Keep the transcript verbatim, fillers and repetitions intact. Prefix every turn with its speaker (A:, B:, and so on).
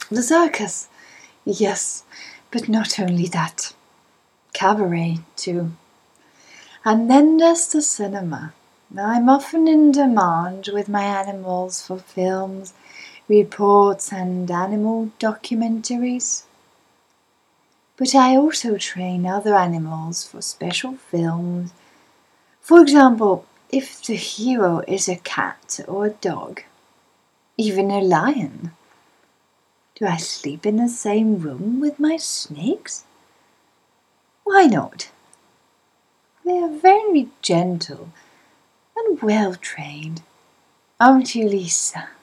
A: The circus, yes, but not only that. Cabaret, too. And then there's the cinema. I'm often in demand with my animals for films, reports and animal documentaries. But I also train other animals for special films. For example, if the hero is a cat or a dog, even a lion. Do I sleep in the same room with my snakes? Why not? They are very gentle and well trained, aren't you, Lisa?